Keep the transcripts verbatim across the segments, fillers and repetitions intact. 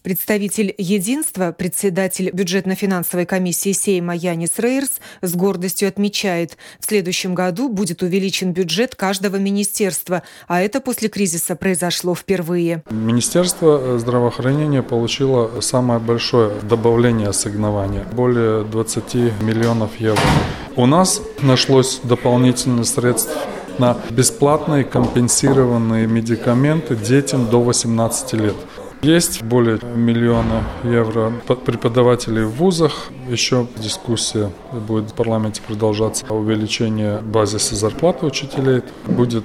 Представитель «Единства», председатель бюджетно-финансовой комиссии Сейма Янис Рейерс с гордостью отмечает, в следующем году будет увеличен бюджет каждого министерства, а это после кризиса произошло впервые. Министерство здравоохранения получило самое большое добавление ассигнования – более двадцать миллионов евро. У нас нашлось дополнительных средств на бесплатные компенсированные медикаменты детям до восемнадцати лет. Есть более миллиона евро преподавателей в вузах. Еще дискуссия будет в парламенте продолжаться о увеличении базиса зарплаты учителей. Будет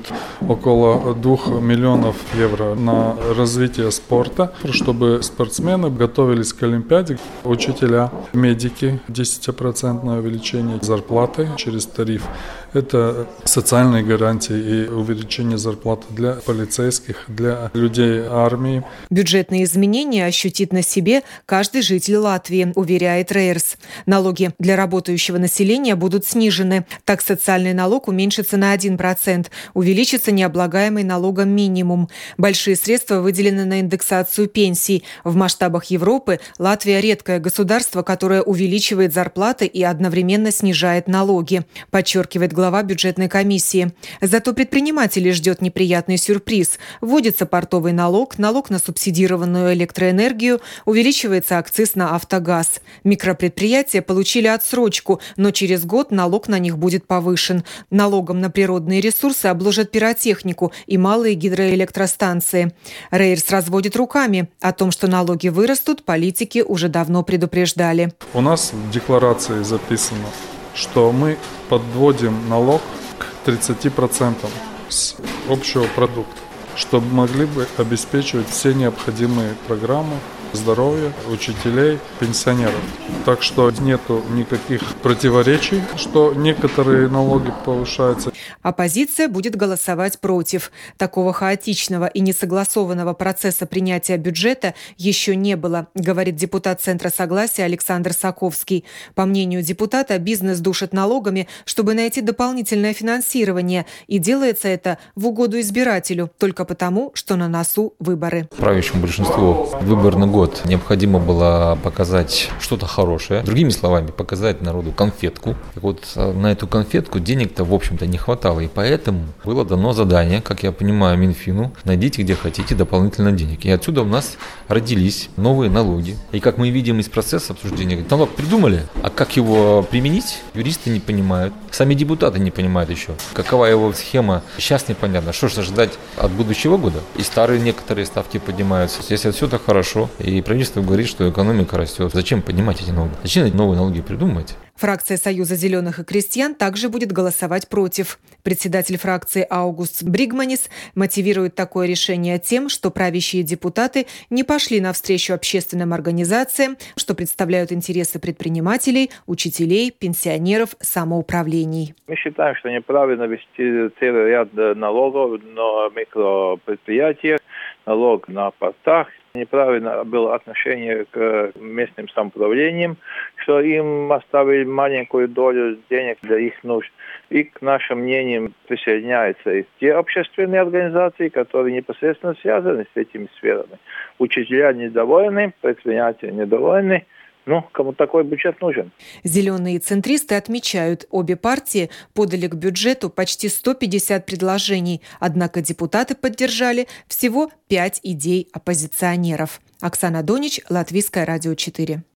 около двух миллионов евро на развитие спорта, чтобы спортсмены готовились к Олимпиаде. Учителя, медики, десятипроцентное увеличение зарплаты через тариф. Это социальные гарантии и увеличение зарплаты для полицейских, для людей армии. Бюджетные изменения ощутит на себе каждый житель Латвии, уверяет Рейерс. Налоги для работающего населения будут снижены. Так социальный налог уменьшится на один процент, увеличится необлагаемый налогом минимум. Большие средства выделены на индексацию пенсий. В масштабах Европы Латвия – редкое государство, которое увеличивает зарплаты и одновременно снижает налоги, подчеркивает глава глава бюджетной комиссии. Зато предпринимателей ждет неприятный сюрприз. Вводится портовый налог, налог на субсидированную электроэнергию, увеличивается акциз на автогаз. Микропредприятия получили отсрочку, но через год налог на них будет повышен. Налогом на природные ресурсы обложат пиротехнику и малые гидроэлектростанции. Рейерс разводит руками. О том, что налоги вырастут, политики уже давно предупреждали. У нас в декларации записано, что мы подводим налог к тридцати процентам с общего продукта, чтобы могли бы обеспечивать все необходимые программы здоровья учителей, пенсионеров. Так что нету никаких противоречий, что некоторые налоги повышаются. Оппозиция будет голосовать против. Такого хаотичного и несогласованного процесса принятия бюджета еще не было, говорит депутат Центра согласия Александр Саковский. По мнению депутата, бизнес душит налогами, чтобы найти дополнительное финансирование. И делается это в угоду избирателю, только потому, что на носу выборы. Правящему большинству выборный год необходимо было показать что-то хорошее. Другими словами, показать народу конфетку. Так вот, на эту конфетку денег-то, в общем-то, не хватало. И поэтому было дано задание, как я понимаю, Минфину: найдите, где хотите, дополнительно денег. И отсюда у нас родились новые налоги. И как мы видим из процесса обсуждения, налог придумали, а как его применить, юристы не понимают. Сами депутаты не понимают еще, какова его схема. Сейчас непонятно, что же ожидать от будущего года. И старые некоторые ставки поднимаются. Если все так хорошо, и правительство говорит, что экономика растет, зачем поднимать эти налоги? Зачем эти новые налоги придумывать? Фракция Союза зеленых и крестьян также будет голосовать против. Председатель фракции Аугуст Бригманис мотивирует такое решение тем, что правящие депутаты не пошли навстречу общественным организациям, что представляют интересы предпринимателей, учителей, пенсионеров, самоуправлений. Мы считаем, что неправильно ввести целый ряд налогов на микропредприятия, налог на портах. Неправильно было отношение к местным самоуправлениям, что им оставили маленькую долю денег для их нужд. И к нашим мнениям присоединяются и те общественные организации, которые непосредственно связаны с этими сферами. Учителя недовольны, предприятия недовольны. Ну, кому такой бюджет нужен? Зеленые центристы отмечают, обе партии подали к бюджету почти сто пятьдесят предложений, однако депутаты поддержали всего пять идей оппозиционеров. Оксана Донич, Латвийское радио четыре.